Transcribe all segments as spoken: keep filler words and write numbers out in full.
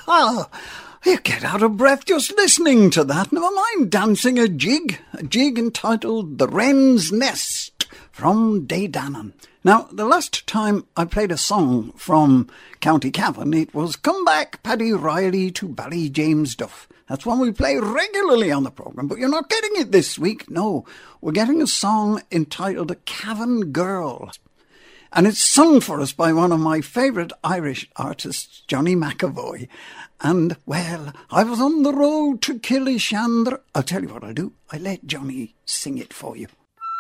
Ah, you get out of breath just listening to that. Never mind dancing a jig, a jig entitled The Wren's Nest from Daydanon. Now, the last time I played a song from County Cavan, it was Come Back, Paddy Riley to Ballyjamesduff. That's one we play regularly on the programme, but you're not getting it this week. No, we're getting a song entitled A Cavan Girl. And it's sung for us by one of my favourite Irish artists, Johnny McAvoy. And, well, I was on the road to Killishandra. I'll tell you what I'll do. I'll let Johnny sing it for you.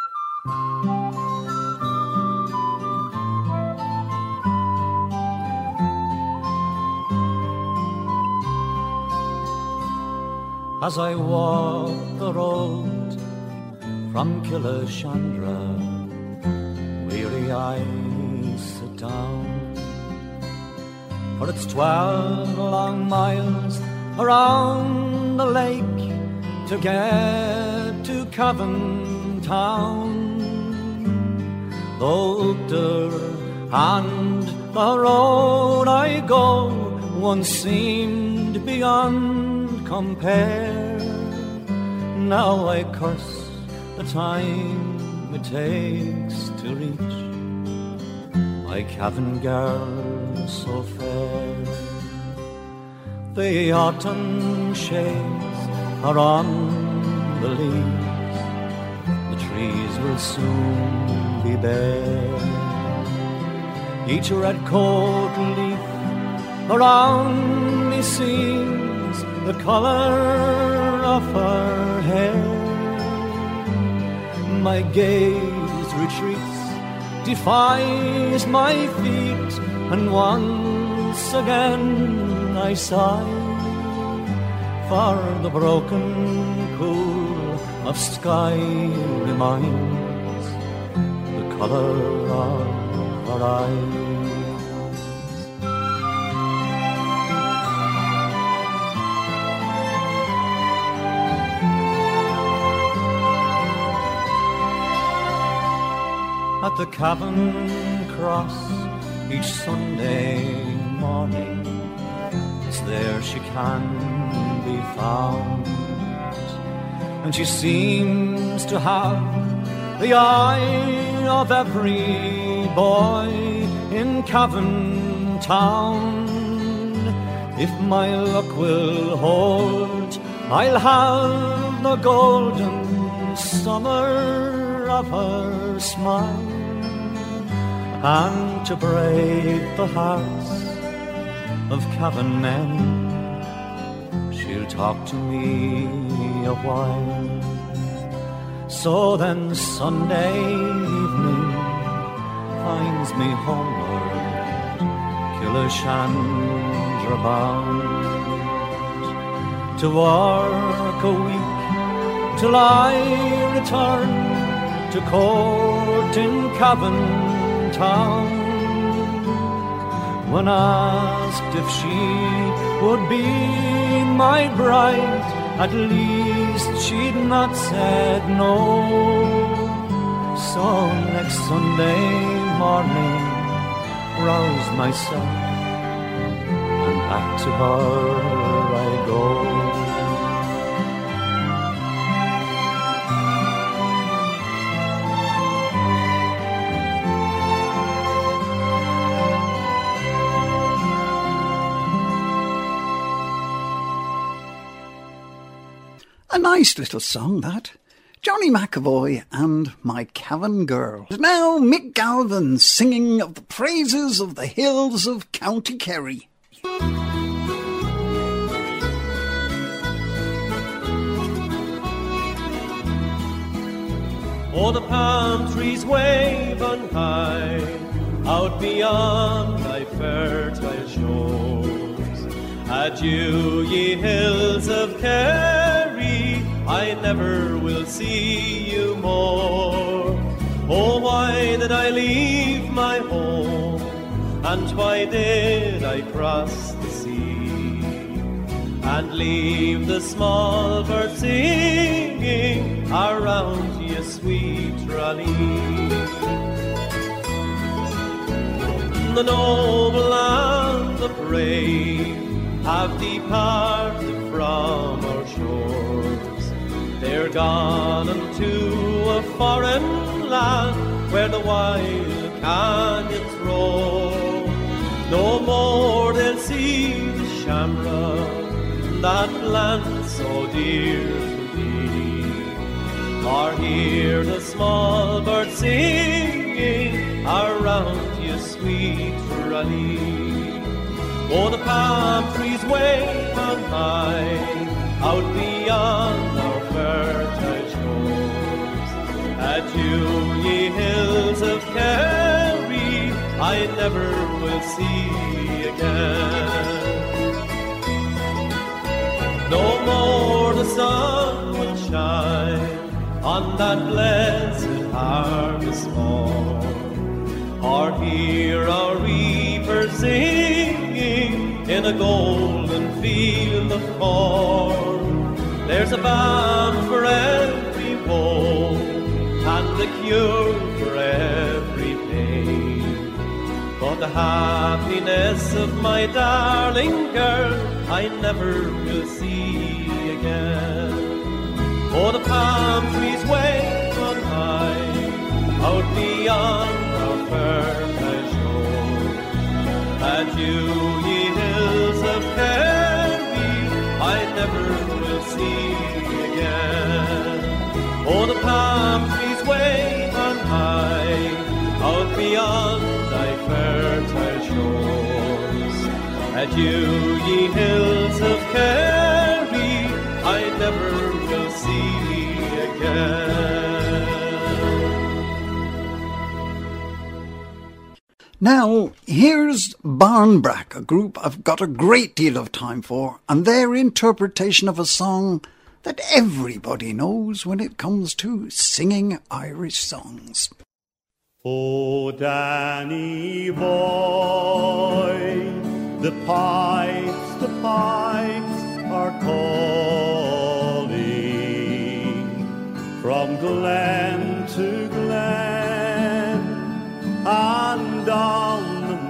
As I walk the road from Killishandra, weary I sit down, for it's twelve long miles around the lake to get to Cavan town. Though there and the road I go once seemed beyond compare, now I curse the time it takes to reach my Cavan girl so fair. The autumn shades are on the leaves, the trees will soon be bare. Each red coat leaf around me seems the colour of her hair. My gaze retreats, defies my feet, and once again I sigh for the broken pool of sky reminds the colour of her eyes. At the Cavan Cross each Sunday morning, it's there she can be found, and she seems to have the eye of every boy in Cavan town. If my luck will hold, I'll have the golden summer of her smile, and to break the hearts of Cavan men, she'll talk to me a while. So then Sunday evening finds me homeward, Killishandra bound, to work a week till I return to court in Cavan town. When asked if she would be my bride, at least she'd not said no. So next Sunday morning, rouse myself, and back to her I go. A nice little song, that. Johnny McAvoy and My Cavan Girl. Now Mick Galvin singing of the praises of the hills of County Kerry. Oh, the palm trees wave on high, out beyond thy fertile shores. Adieu, ye hills of Kerry, I never will see you more. Oh, why did I leave my home, and why did I cross the sea, and leave the small birds singing around ye sweet Raleigh? The noble and the brave, have departed from our shores. They're gone unto a foreign land where the wild canyons roll. No more they'll see the shamrock, that land so dear to thee, or hear the small birds singing around you, sweet Raleigh. Oh, the palm trees wave on high, out beyond our fertile shores. At you, ye hills of Kerry, I never will see again. No more the sun will shine on that blessed harvest morn, or hear our reapers singing in a golden field of corn. There's a balm for every woe and a cure for every pain, but the happiness of my darling girl I never will see again. Oh, the palm trees wave on high, out beyond our fertile shores. At you, ye hills of Kerry, I never will see again. Oh, the palm trees wave on high, out beyond thy fertile shores. At you, ye hills of Kerry, I never will see again. Now, here's Barnbrack, a group I've got a great deal of time for, and their interpretation of a song that everybody knows when it comes to singing Irish songs. Oh, Danny boy, the pipes, the pipes are calling from glen to glen and down the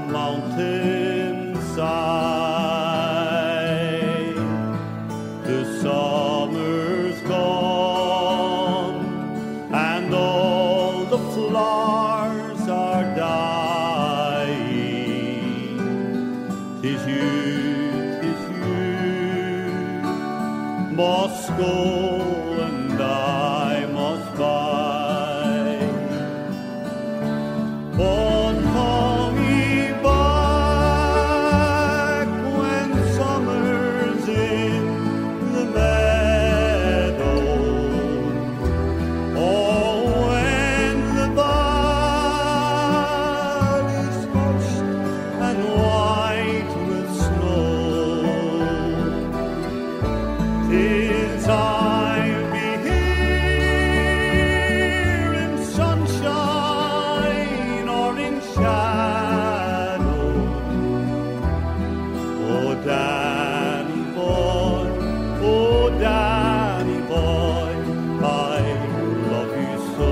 mountainside. The summer's gone and all the flowers are dying. 'Tis you, 'tis you must go and I must buy. But call me back when summer's in the meadow, or when the valley's hushed and white with snow. 'Tis I'll be here in sunshine or in shadow. Oh, Danny boy, oh, Danny boy, I love you so.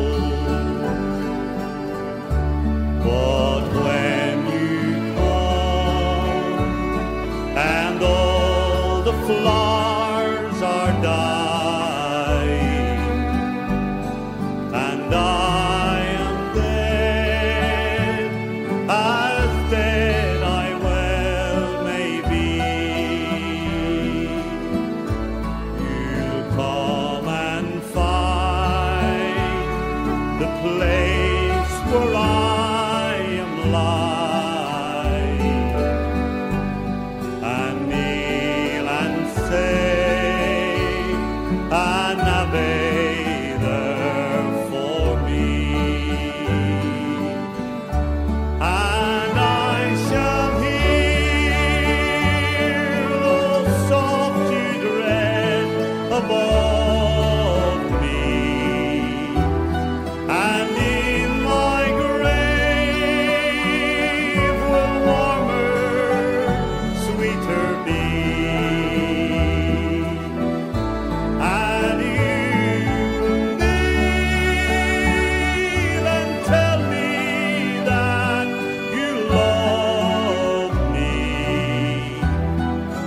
But when you come and all the flowers are dying and I am dead, as dead I well may be, you'll come and find the place where I am lying, and kneel and say an Ave there for me, and I shall hear those soft tread above me, and in my grave will warmer, sweeter be. And you will kneel and tell me that you love me,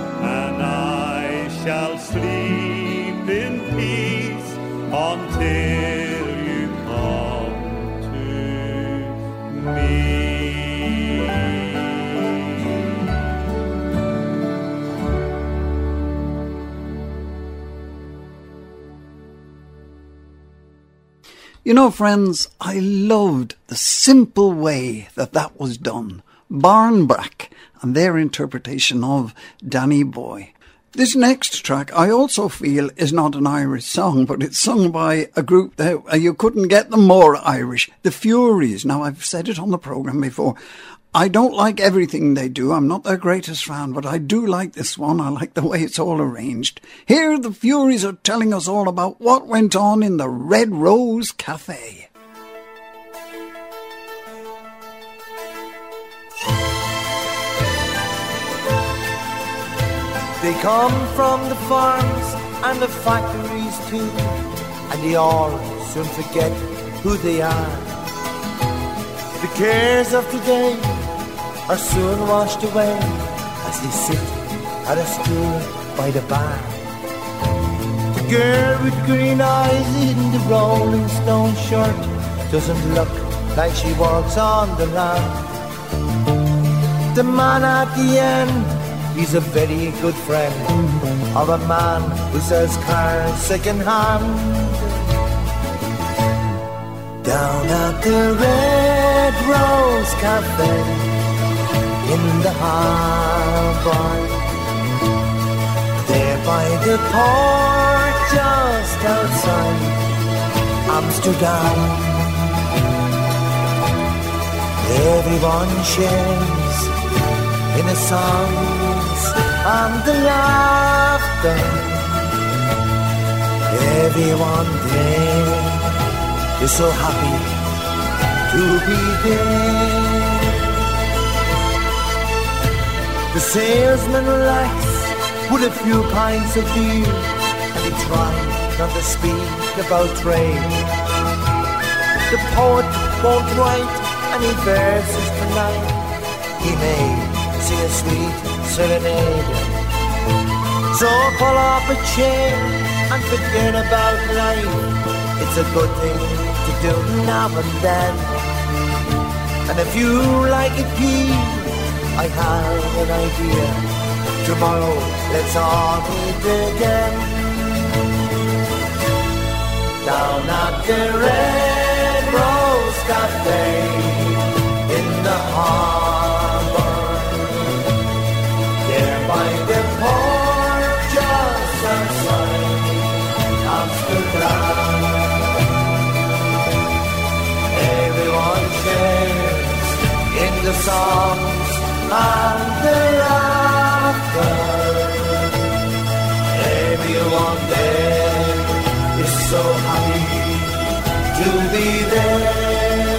sleep in peace until you come to me. You know, friends, I loved the simple way that that was done. Barnbrack and their interpretation of Danny Boy. This next track I also feel is not an Irish song, but it's sung by a group that uh, you couldn't get them more Irish, the Fureys. Now, I've said it on the programme before. I don't like everything they do. I'm not their greatest fan, but I do like this one. I like the way it's all arranged. Here the Fureys are telling us all about what went on in the Red Rose Cafe. They come from the farms and the factories too, and they all soon forget who they are. The cares of today are soon washed away as they sit at a stool by the bar. The girl with green eyes in the Rolling Stone shirt doesn't look like she walks on the land. The man at the end, he's a very good friend of a man who sells cars second hand. Down at the Red Rose Cafe in the harbour, there by the port just outside Amsterdam, everyone shares in the songs and the laughter. Everyone there is so happy to be there. The salesman relaxes with a few pints of beer, and he tries not to speak about trade. The poet won't write any verses tonight. He may sing a sweet serenade. So pull up a chair and forget about life. It's a good thing to do now and then. And if you like it, Pete, I have an idea. Tomorrow let's all meet again. Down at the Red Rose Cafe in the harbour, there by the port just outside Amsterdam. Everyone shares in the songs and the laughter. Everyone there is so happy to be there.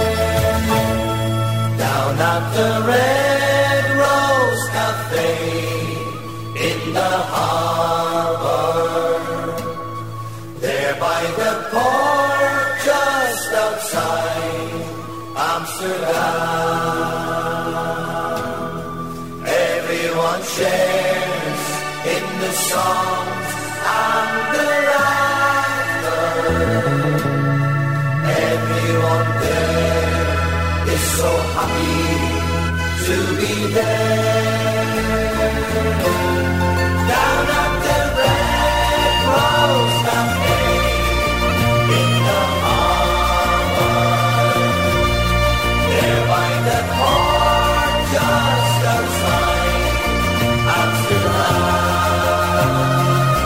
Down at the Red Rose Cafe in the harbour, there by the port just outside Amsterdam. Everyone shares in the songs and the laughter. Everyone there is so happy to be there. Down at the Red Rose Cafe in the harbour, there by the port just outside Amsterdam.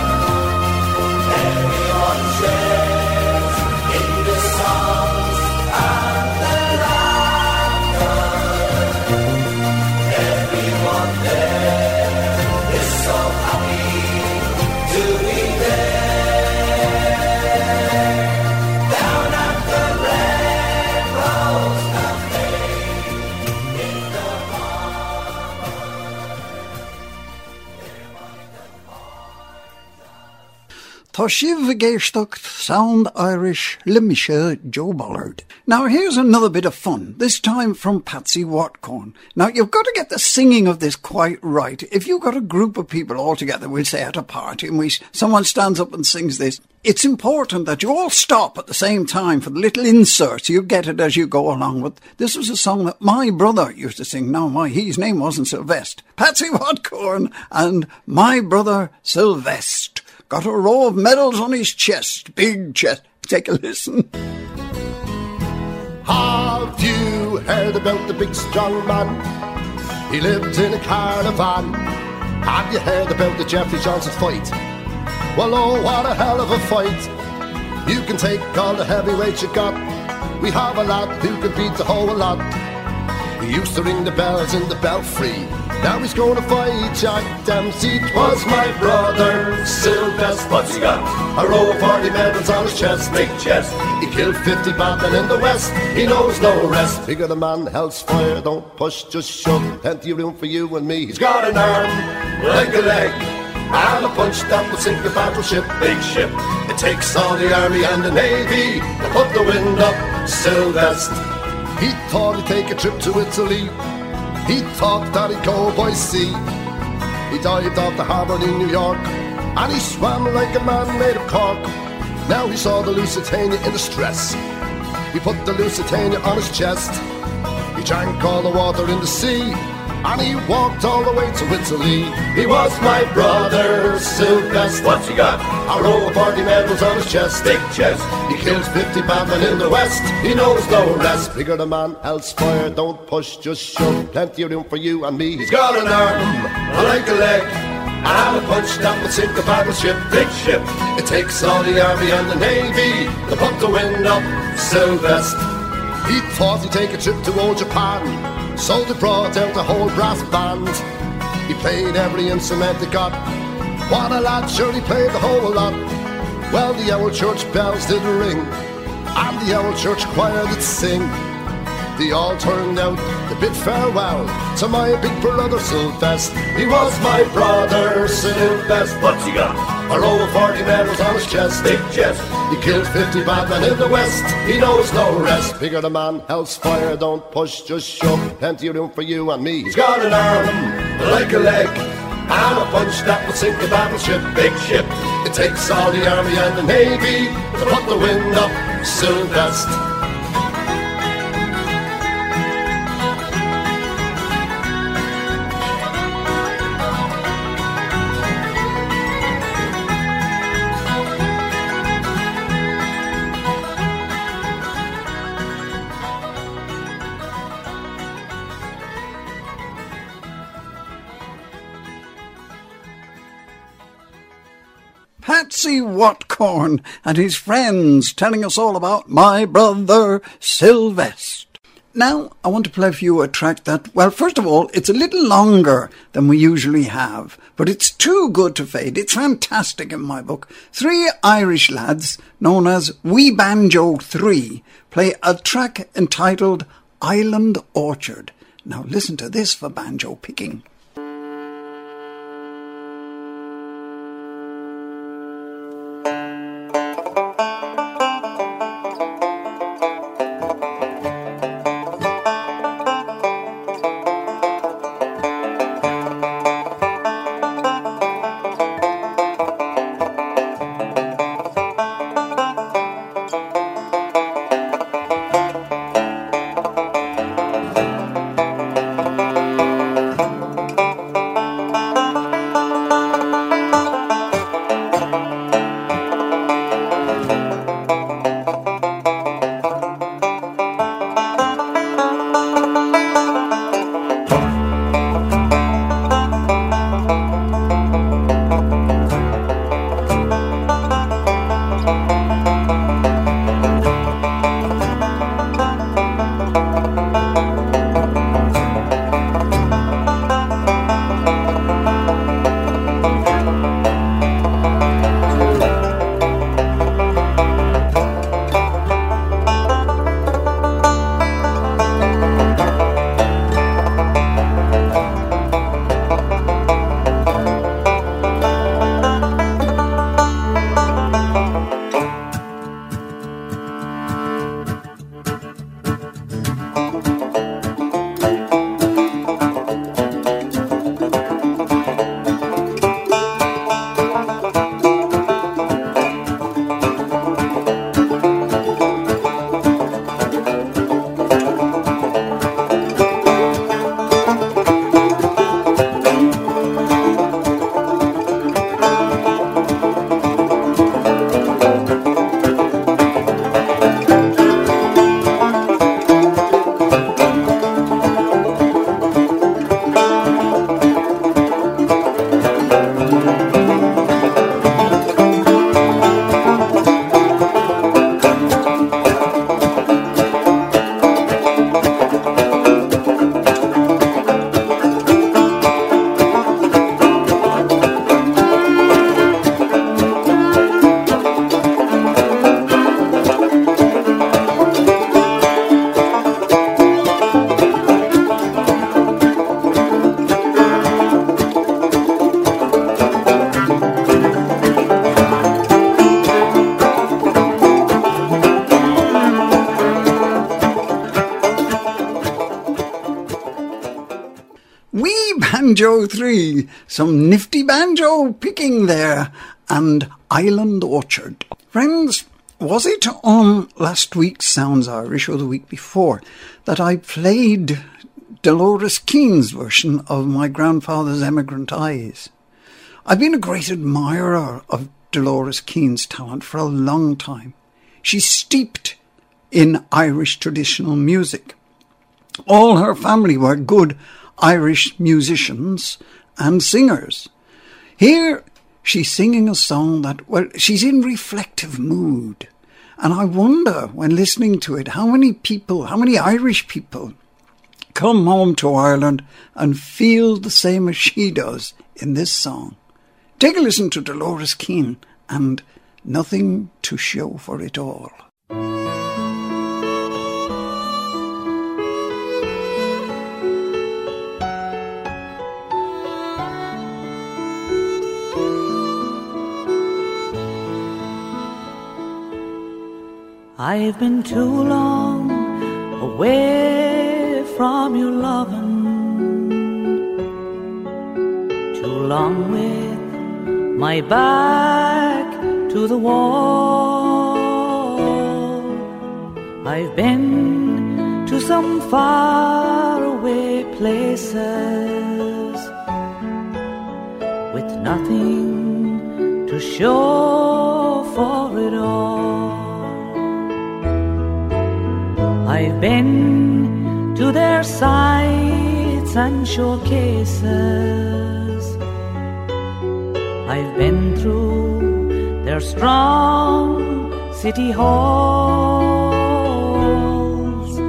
Everyone shares in the songs and the laughter. Everyone there Tá sibh géisteacht sound Irish le Misha Joe Bollard. Now here's another bit of fun, this time from Patsy Watcorn. Now you've got to get the singing of this quite right. If you've got a group of people all together, we'll say at a party, and we someone stands up and sings this, it's important that you all stop at the same time for the little inserts. You get it as you go along. But this was a song that my brother used to sing. Now my his name wasn't Sylvester. Patsy Watcorn and My Brother Sylvester. Got a row of medals on his chest, big chest. Take a listen. Have you heard about the big strong man? He lived in a caravan. Have you heard about the Jeffrey Johnson fight? Well, oh, what a hell of a fight. You can take all the heavyweights you got. We have a lad who can beat the whole lot. He used to ring the bells in the belfry. Now he's going to fight Jack Dempsey. 'Twas my brother Sylvester. What's he got? A row of forty medals on his chest. Big chest. He killed fifty bad men in the west. He knows no rest. Bigger the man, hell's fire. Don't push, just shove. Plenty of room for you and me. He's got an arm like a leg, and a punch that will sink a battleship. Big ship. It takes all the army and the navy to put the wind up Sylvester. He thought he'd take a trip to Italy. He thought that he'd go by sea. He dived off the harbour in New York, and he swam like a man made of cork. Now he saw the Lusitania in distress. He put the Lusitania on his chest. He drank all the water in the sea, and he walked all the way to Italy. He was my brother Sylvester. What's he got? A row of forty medals on his chest. Big chest. He killed fifty bad men in the west. He knows no rest. Bigger the man, else fire. Don't push, just shove. Plenty of room for you and me. He's got an arm like a leg, and a punch that would sink a battleship. Big ship. It takes all the army and the navy to put the wind up Sylvester. He thought he'd take a trip to old Japan, so they brought out the whole brass band. He played every instrument they got. What a lad, sure he played the whole lot. Well, the old church bells did ring, and the old church choir did sing. They all turned out to bid farewell to my big brother Sylvester. He was my brother Sylvester. What's he got? A row of forty medals on his chest. Big chest. He killed fifty bad men in the west. He knows no rest. Bigger the man, hell's fire. Don't push, just shove. Plenty of room for you and me. He's got an arm like a leg, and a punch that will sink a battleship. Big ship. It takes all the army and the navy to put the wind up Sylvester. Patsy Watcorn and his friends telling us all about My Brother Sylvester. Now, I want to play for you a track that, well, first of all, it's a little longer than we usually have, but it's too good to fade. It's fantastic in my book. Three Irish lads, known as Wee Banjo Three, play a track entitled Island Orchard. Now listen to this for banjo picking. Banjo three, some nifty banjo picking there, and Island Orchard. Friends, was it on last week's Sounds Irish or the week before that I played Dolores Keane's version of My Grandfather's Emigrant Eyes? I've been a great admirer of Dolores Keane's talent for a long time. She's steeped in Irish traditional music. All her family were good Irish musicians and singers. Here she's singing a song that, well, she's in reflective mood. And I wonder, when listening to it, how many people, how many Irish people come home to Ireland and feel the same as she does in this song. Take a listen to Dolores Keane and Nothing to Show for It All. I've been too long away from your loving, too long with my back to the wall. I've been to some faraway places with nothing to show for it all. I've been to their sites and showcases. I've been through their strong city halls.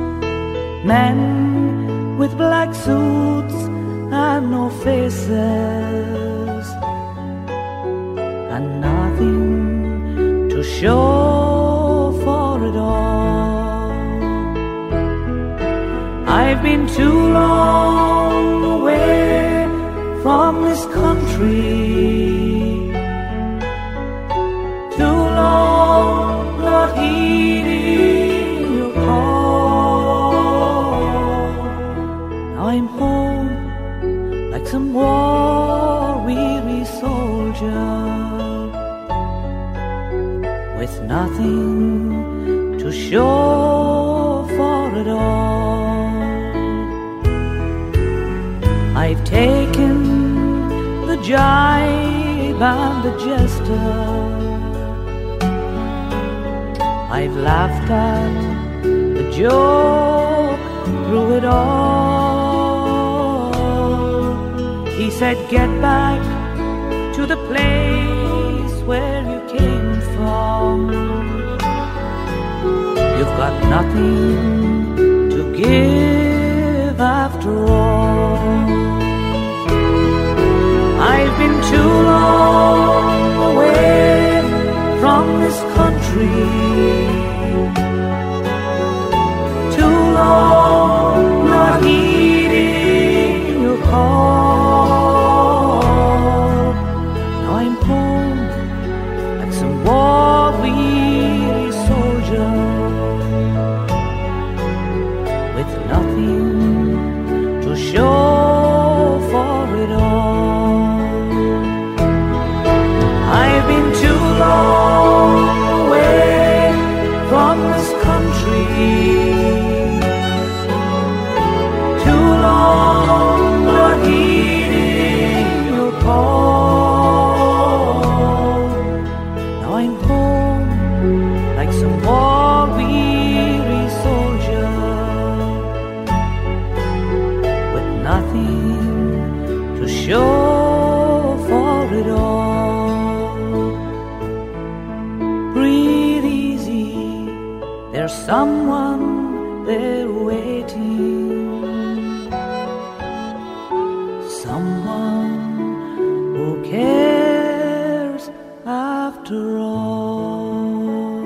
Men with black suits and no faces, and nothing to show for it all. I've been too long away from this country, too long not heeding your call. Now I'm home like some war-weary soldier, with nothing to show for it all. I've taken the jibe and the jester, I've laughed at the joke through it all. He said, get back to the place where you came from. You've got nothing to give after all. I've been too long away from this country, too long not heeding your call. Now I'm home like some war-weary soldier, with nothing to show for it all. I've been too long away from this country, too long not heeding your call. Now I'm home like some war-weary soldier, with nothing to show for it all. Breathe easy, there's someone there waiting, someone who cares after all.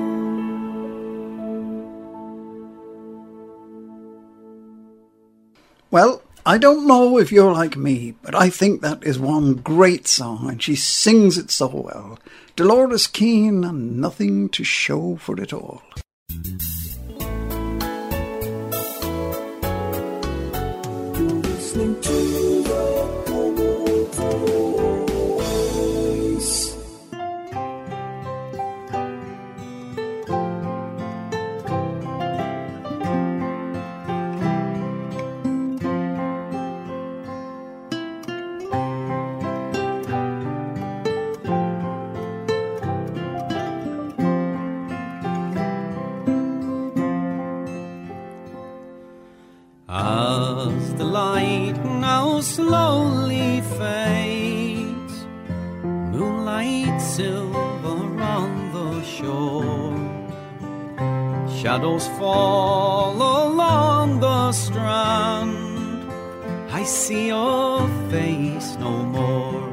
Well, I don't know if you're like me, but I think that is one great song, and she sings it so well. Dolores Keane and Nothing to Show for It All. You're listening to the white silver on the shore. Shadows fall along the strand. I see your face no more.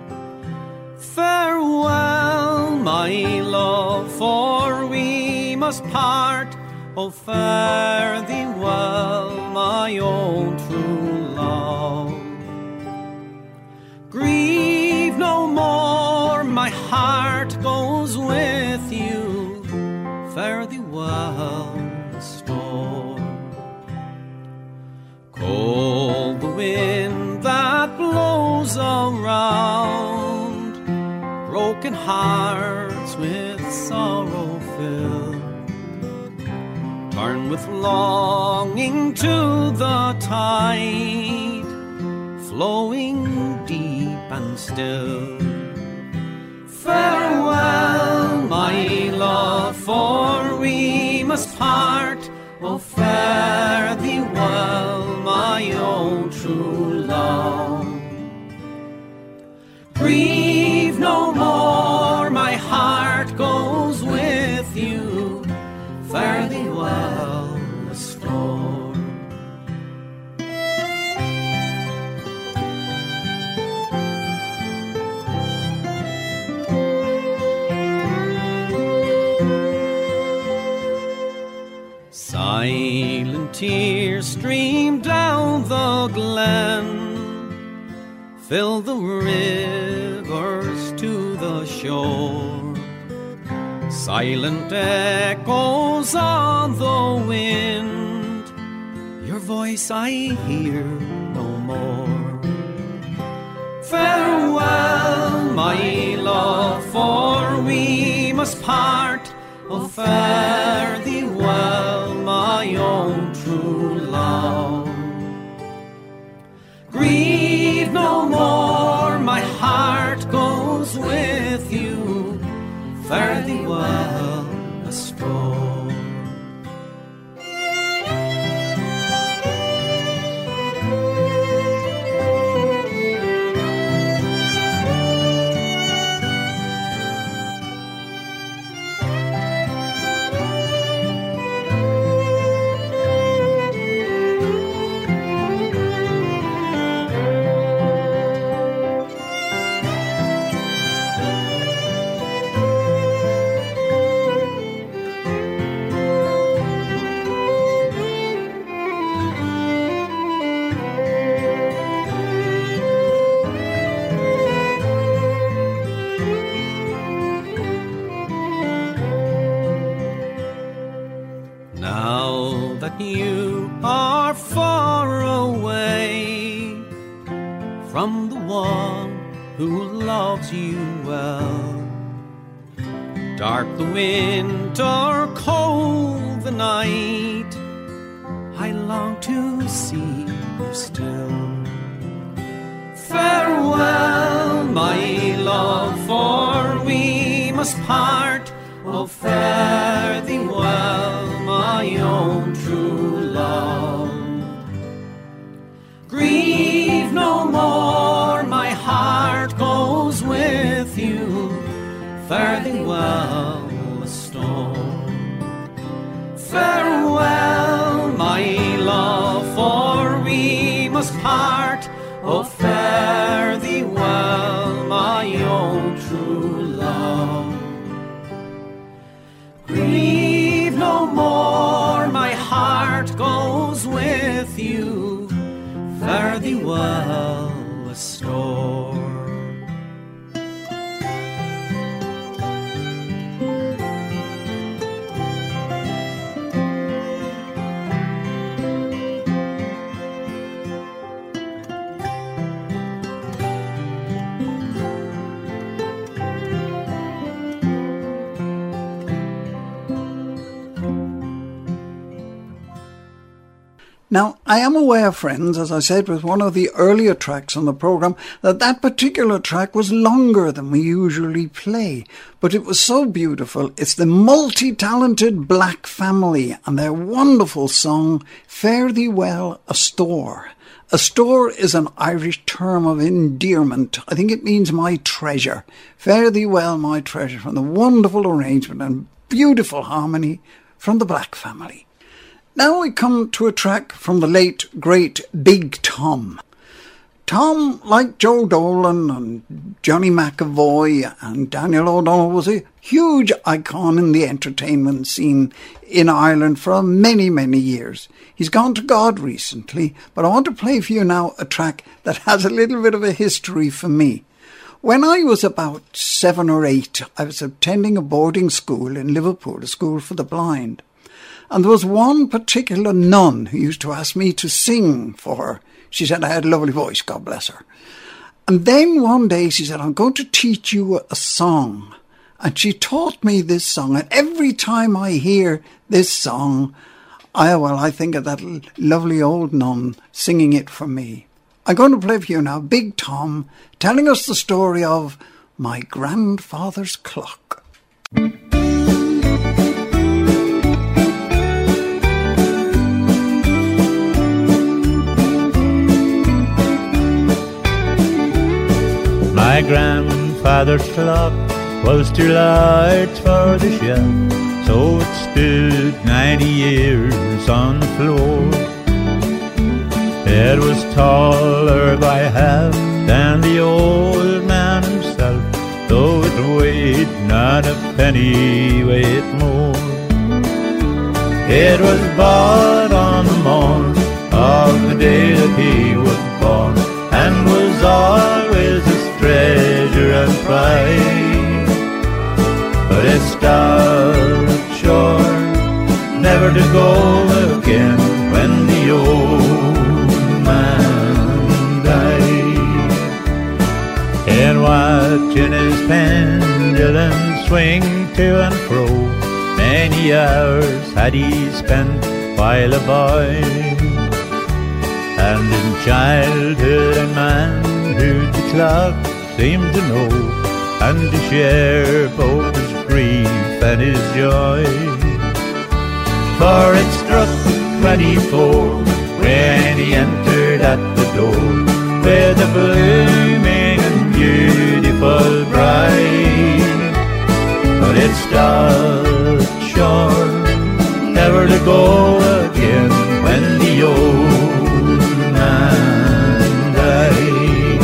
Farewell, my love, for we must part. Oh, fare thee well, my own true love. Grieve no more, my heart goes with you. Fare thee well, storm. Cold the wind that blows around, broken hearts with sorrow filled, turn with longing to the tide, flowing deep and still. Farewell, my love, for we must part. Oh, fare thee well, my own true love. Grieve no more, my heart goes with you. Fare thee well, the storm. Silent tears stream down the glen, fill the rivers to the shore. Silent echoes on the wind, your voice I hear no more. Farewell, my love, for we must part. Oh, fare thee well, my own true love. Grieve no more, my heart goes with you. Fare thee well, a storm. You are far away from the one who loves you well. Dark the winter, cold the night, I long to see you still. Farewell, my love, for we must part. Oh, fare thee well, my own true love. Grieve no more, my heart goes with you. Fare thee well, a storm. Farewell, my love, for we must part. Oh, fare thee well, my own true love. Grieve no more, my heart goes with you. Fare thee well, a storm. Now, I am aware, friends, as I said with one of the earlier tracks on the programme, that that particular track was longer than we usually play. But it was so beautiful. It's the multi-talented Black Family and their wonderful song, Fare Thee Well, A Store. A store is an Irish term of endearment. I think it means my treasure. Fare thee well, my treasure, from the wonderful arrangement and beautiful harmony from the Black family. Now we come to a track from the late, great Big Tom. Tom, like Joe Dolan and Johnny McAvoy and Daniel O'Donnell, was a huge icon in the entertainment scene in Ireland for many, many years. He's gone to God recently, but I want to play for you now a track that has a little bit of a history for me. When I was about seven or eight, I was attending a boarding school in Liverpool, a school for the blind. And there was one particular nun who used to ask me to sing for her. She said I had a lovely voice, God bless her. And then one day she said, I'm going to teach you a song. And she taught me this song. And every time I hear this song, I, well, I think of that lovely old nun singing it for me. I'm going to play for you now Big Tom telling us the story of my grandfather's clock. My grandfather's clock was too large for the shelf, so it stood ninety years on the floor. It was taller by half than the old man himself, though it weighed not a penny weight more. It was bought on the morn of the day that he was born, and was always his treasure and pride. But it stopped short, never to go again when the old man died. And watching his pendulum swing to and fro, many hours had he spent while a boy. And in childhood and manhood the clock seemed to know, and to share both his grief and his joy. For it struck twenty-four when he entered at the door, with a blooming and beautiful bride. But it stopped short, never to go again when the old man died.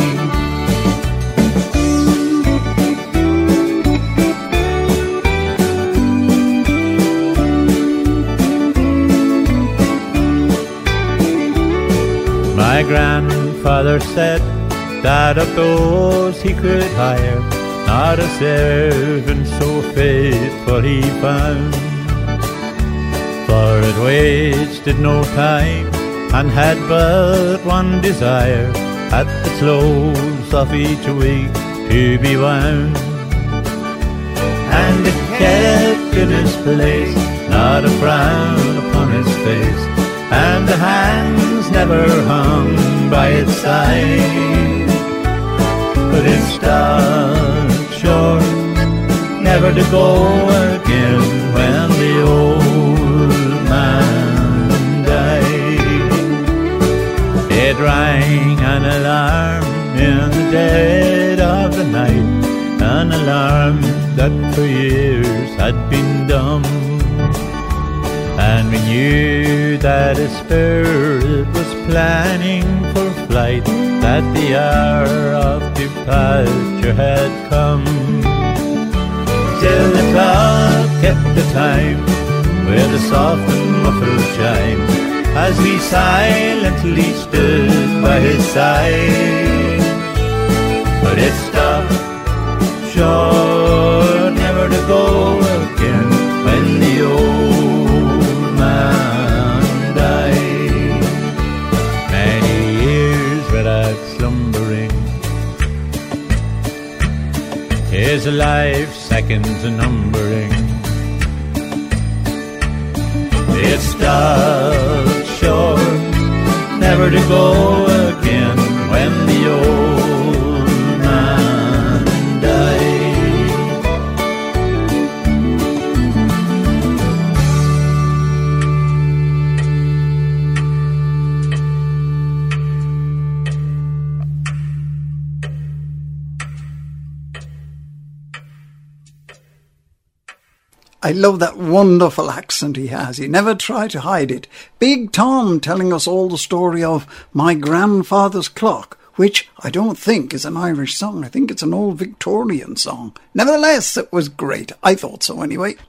My grandfather said that of those he could hire, not a servant so faithful he found. For it wasted no time and had but one desire, at the close of each week to be wound. And it kept in his place, not a frown upon his face, and the hands never hung by its side. But it stopped short, never to go again when the old man died. It rang an alarm in the dead of the night, an alarm that for years had been dumb. And we knew that a spirit was planning for flight, that the hour of departure had come. Still the clock kept the time with a soft and muffled chime, as we silently stood by his side. But it stopped short, never to go again when the old man died. Many years without slumbering, his life seconds a numbering. It stopped short, never to go again when the old man died. I love that wonderful accent he has. He never tried to hide it. Big Tom telling us all the story of My Grandfather's Clock, which I don't think is an Irish song. I think it's an old Victorian song. Nevertheless, it was great. I thought so anyway.